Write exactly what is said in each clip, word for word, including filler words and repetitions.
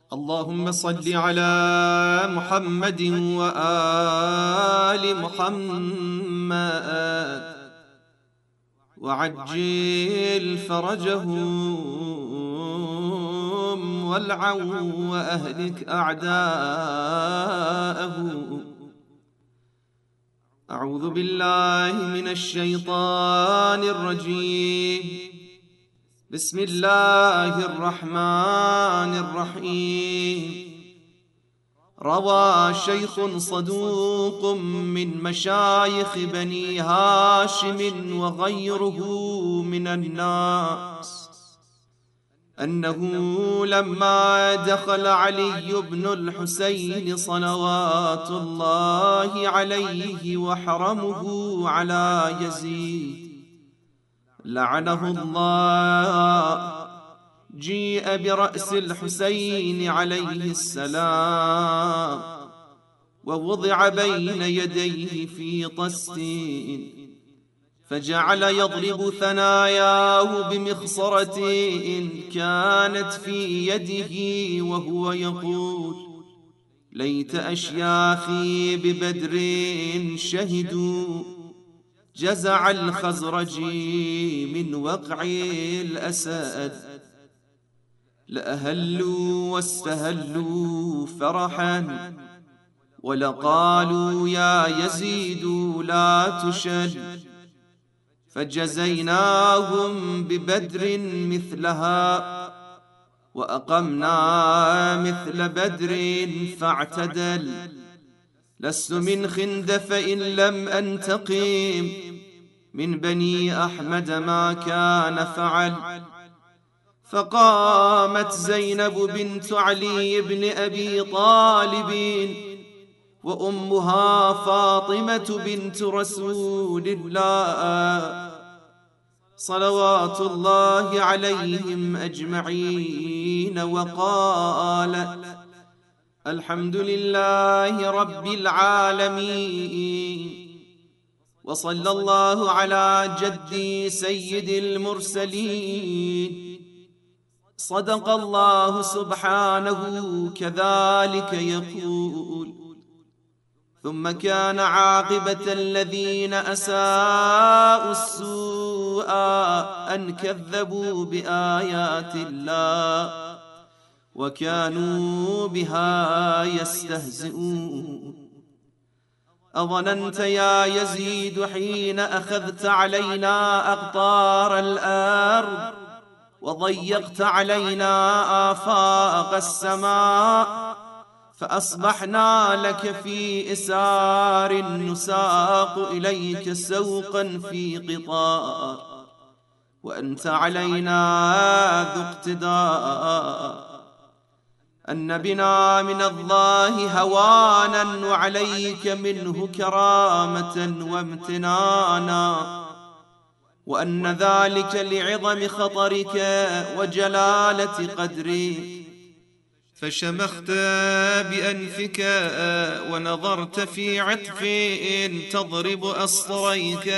اللهم صل على محمد وآل محمد وعجل فرجهم والعو وأهلك أعداءه. أعوذ بالله من الشيطان الرجيم. بسم الله الرحمن الرحيم. روى شيخ صدوق من مشايخ بني هاشم وغيره من الناس أنه لما دخل علي بن الحسين صلوات الله عليه وحرمه على يزيد لعنه الله، جيء برأس الحسين عليه السلام ووضع بين يديه في طست، فجعل يضرب ثناياه بمخصرة كانت في يده وهو يقول: ليت أشياخي ببدر شهدوا جزع الخزرج من وقع الأسد، لأهلوا واستهلوا فرحا ولقالوا يا يزيد لا تشد، فجزيناهم ببدر مثلها وأقمنا مثل بدر فاعتدل. لست من خندف إن لم أنتقم من بني أحمد ما كان فعل. فقامت زينب بنت علي بن أبي طالب وأمها فاطمة بنت رسول الله صلوات الله عليهم أجمعين وقالت: الحمد لله رب العالمين، وصلى الله على جدي سيد المرسلين. صدق الله سبحانه كذلك يقول: ثم كان عاقبة الذين أساءوا السوء أن كذبوا بآيات الله وكانوا بها يستهزئون. أظننت يا يزيد حين أخذت علينا أقطار الأرض وضيقت علينا آفاق السماء فأصبحنا لك في إسار نساق إليك سوقا في قطار وأنت علينا ذو اقتدار، أن بنا من الله هوانا وعليك منه كرامة وامتنانا، وأن ذلك لعظم خطرك وجلالة قدرك. فشمخت بأنفك ونظرت في عطف تضرب أصطريك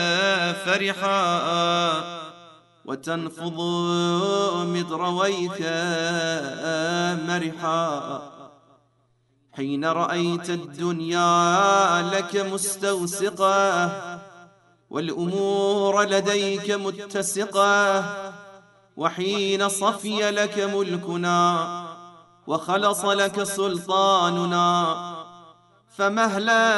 فرحا وتنفض مدرويك مرحا، حين رأيت الدنيا لك مستوسقة والأمور لديك متسقة، وحين صفي لك ملكنا وخلص لك سلطاننا، فمهلا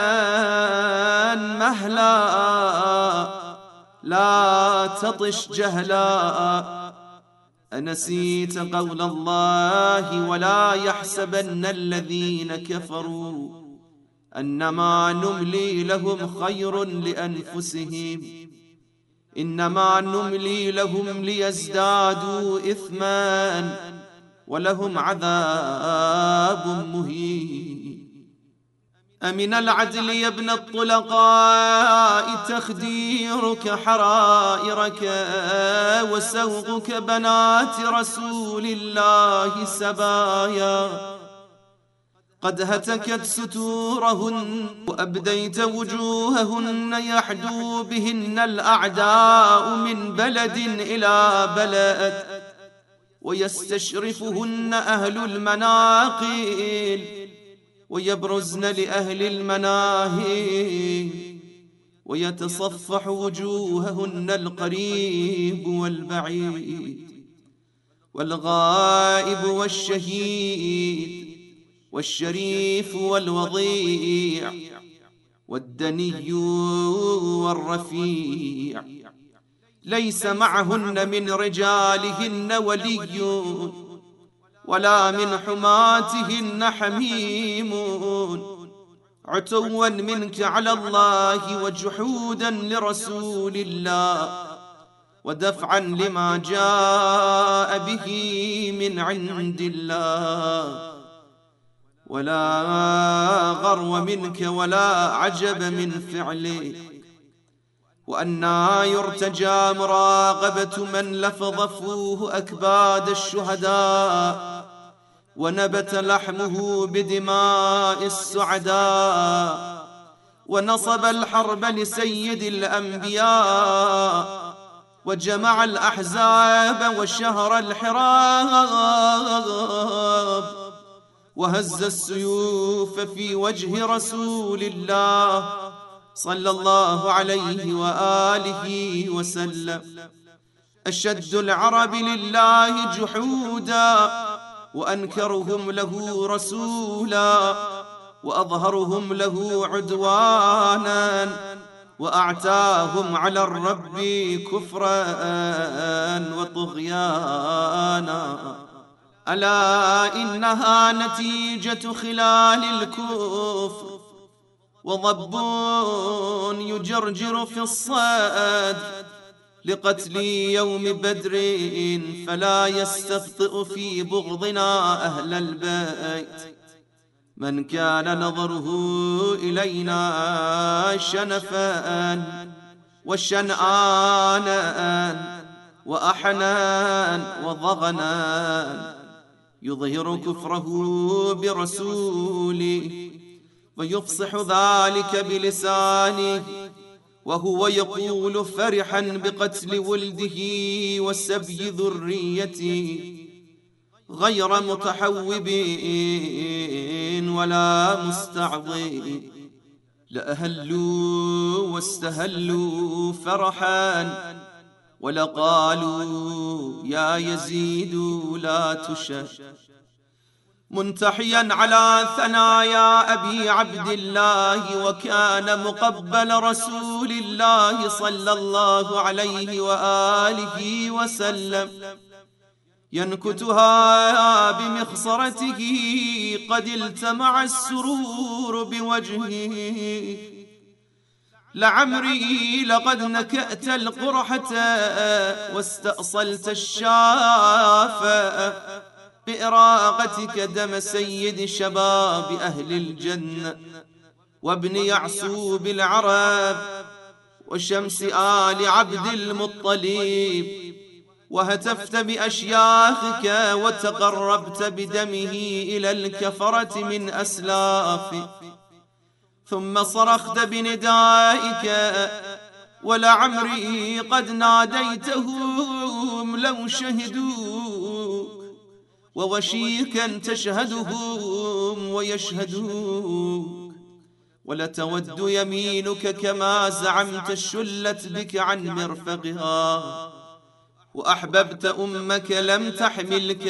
مهلا لا تطش جهلا. أنسيت قول الله: ولا يحسبن الذين كفروا أنما نملي لهم خير لأنفسهم إنما نملي لهم ليزدادوا إثما ولهم عذاب مهين. أمن العدل يا ابن الطلقاء تخديرك حرائرك وسوقك بنات رسول الله سبايا، قد هتكت ستورهن وأبديت وجوههن يحدو بهن الأعداء من بلد إلى بلد، ويستشرفهن أهل المناقل ويبرزن لأهل المناهي، ويتصفح وجوههن القريب والبعيد، والغائب والشهيد، والشريف والوضيع، والدني والرفيع، ليس معهن من رجالهن ولي ولا من حماتهن حميم، عتوا منك على الله وجحودا لرسول الله، ودفعا لما جاء به من عند الله، ولا غرو منك ولا عجب من فعلك، وأنى يرتجى مراقبة من لفظ فوه أكباد الشهداء ونبت لحمه بدماء السعداء، ونصب الحرب لسيد الأنبياء، وجمع الأحزاب وشهر الحراب، وهز السيوف في وجه رسول الله صلى الله عليه وآله وسلم. أشد العرب لله جحودا وأنكرهم له رسولا، وأظهرهم له عدوانا، وأعتاهم على الرب كفرا وطغيانا. ألا إنها نتيجة خلال الكفر، وضب يجرجر في الصد لقتل يوم بدر، فلا يستبطئ في بغضنا أهل البيت من كان نظره إلينا شنفا وشنآنا وأحنان وضغنا، يظهر كفره برسوله ويفصح ذلك بلسانه، وهو يقول فرحا بقتل ولده وسبي ذريته، غير متحوب ولا مستعظم. لأهلوا واستهلوا فرحا، ولقالوا يا يزيد لا تشر، منتحيا على ثنايا أبي عبد الله، وكان مقبل رسول الله صلى الله عليه وآله وسلم، ينكتها بمخصرته، قد التمع السرور بوجهه. لعمري لقد نكأت القرحة واستأصلت الشافة، بإراقتك دم سيد شباب أهل الجنة، وابن يعسوب العرب، وشمس آل عبد المطلب، وهتفت بأشياخك وتقربت بدمه إلى الكفرة من أسلافك، ثم صرخت بندائك، ولعمري قد ناديتهم لو شهدوك، ووشيكا تشهدهم ويشهدوك، ولتود يمينك كما زعمت شلت بك عن مرفقها، وأحببت أمك لم تحملك،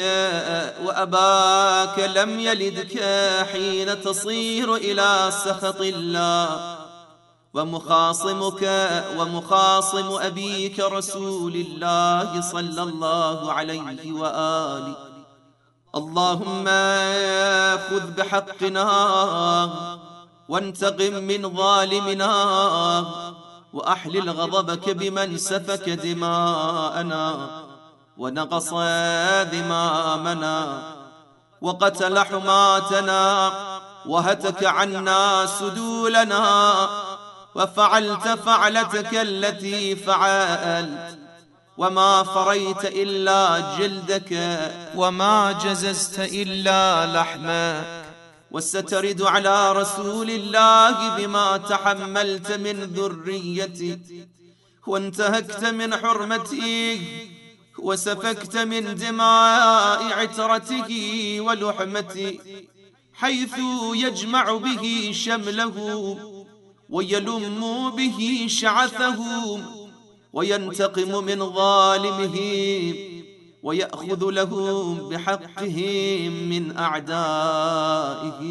وأباك لم يلدك، حين تصير إلى سخط الله، ومخاصمك ومخاصم أبيك رسول الله صلى الله عليه وآله. اللهم خذ بحقنا وانتقم من ظالمنا، وأحلل غضبك بمن سفك دماءنا ونقص ذمامنا وقتل حماتنا وهتك عنا سدولنا، وفعلت فعلتك التي فعلت، وما فريت إلا جلدك، وما جززت إلا لحمك، وسترد على رسول الله بما تحملت من ذريته، وانتهكت من حرمته، وسفكت من دماء عترته ولحمته، حيث يجمع به شمله ويلم به شعثه، وينتقم من ظالمه ويأخذ له بحقهم من أعدائه.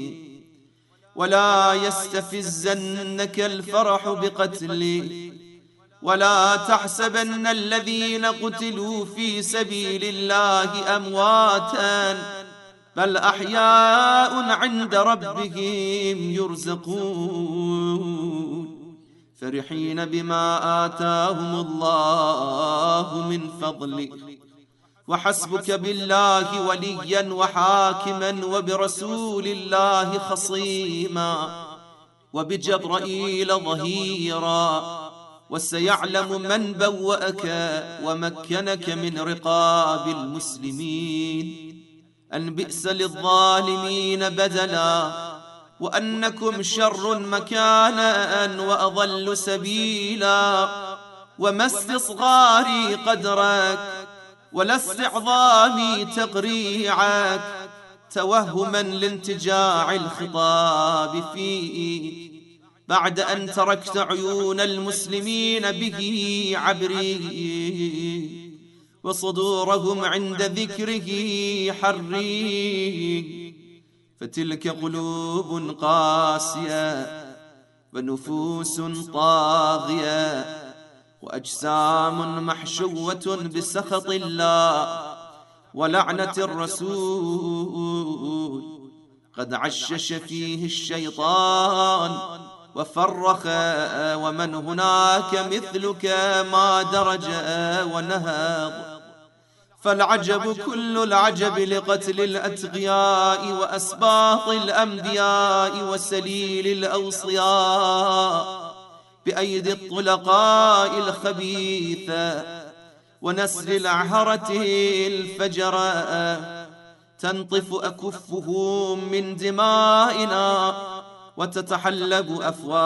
ولا يستفزنك الفرح بقتلي، ولا تحسبن الذين قتلوا في سبيل الله أمواتا، بل أحياء عند ربهم يرزقون، فرحين بما آتاهم الله من فضله. وحسبك بالله وليا وحاكما، وبرسول الله خصيما، وبجبرائيل ظهيرا. وسيعلم من بوأك ومكنك من رقاب المسلمين أن بئس للظالمين بدلا، وأنكم شر مكانا وأضل سبيلا. وما استصغاري قدرك ولا استعظامي تقريعك، توهما لانتجاع الخطاب فيه، بعد أن تركت عيون المسلمين به عبري، وصدورهم عند ذكره حري. فتلك قلوب قاسية ونفوس طاغية، وأجسام محشوة بسخط الله ولعنة الرسول، قد عشش فيه الشيطان وفرخ، ومن هناك مثلك ما درج ونهض. فالعجب كل العجب لقتل الأتقياء وأسباط الأنبياء وسليل الأوصياء بأيدي الطلقاء الخبيثة، ونسل العهرة الفجراء، تنطف أكفهم من دمائنا، وتتحلب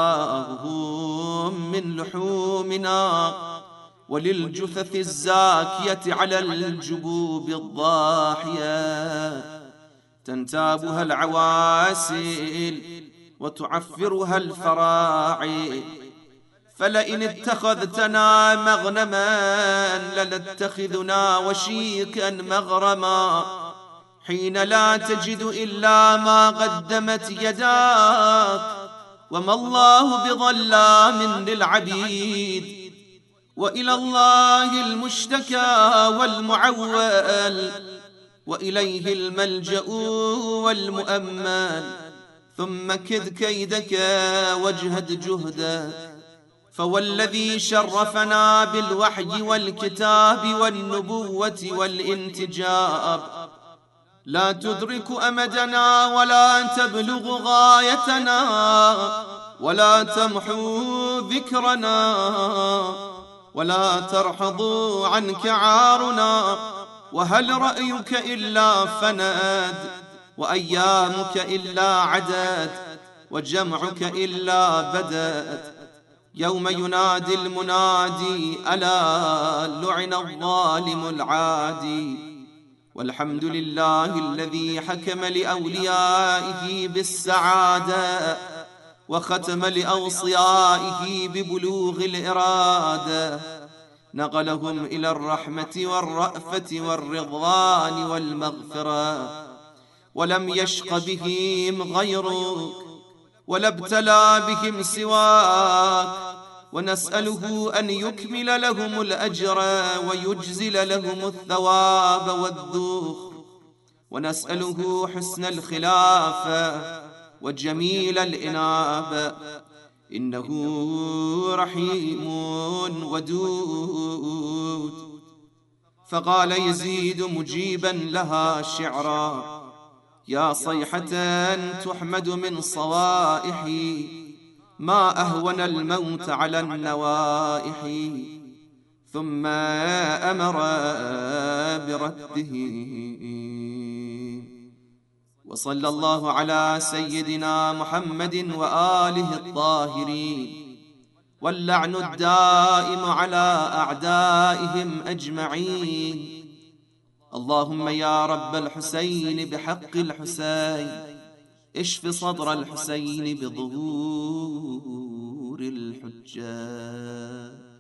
أفواههم من لحومنا. وللجثث الزاكية على الجبوب الضاحية تنتابها العواسل وتعفرها الفراعي. فلئن اتخذتنا مغنما لنتخذنا وشيكا مغرما، حين لا تجد إلا ما قدمت يداك، وما الله بظلام للعبيد. وإلى الله المشتكى والمعول، وإليه الملجأ والمؤمل. ثم كذ كيدك واجهد جهدا، فوالذي شرفنا بالوحي والكتاب والنبوة والانتجاب، لا تدرك أمدنا ولا تبلغ غايتنا ولا تمحو ذكرنا، ولا ترحض عنك عارنا. وهل رأيك إلا فند، وأيامك إلا عدد، وجمعك إلا بدد. يوم ينادي المنادي ألا لعن الظالم العادي. والحمد لله الذي حكم لأوليائه بالسعادة، وختم لأوصيائه ببلوغ الإرادة، نقلهم إلى الرحمة والرأفة والرضوان والمغفرة. ولم يشق بهم غيرك، ولا ابتلى بهم سواك. ونسأله أن يكمل لهم الأجر ويجزل لهم الثواب والذوق. ونسأله حسن الخلافة وجميل الإنابة، إنه رحيم ودود. فقال يزيد مجيبا لها شعرا: يا صيحة تحمد من صوائحي، ما أهون الموت على النوائح. ثم أمر برده. وصلى الله على سيدنا محمد وآله الطاهرين، واللعن الدائم على أعدائهم أجمعين. اللهم يا رب الحسين بحق الحسين اشف صدر الحسين بظهور الحجة.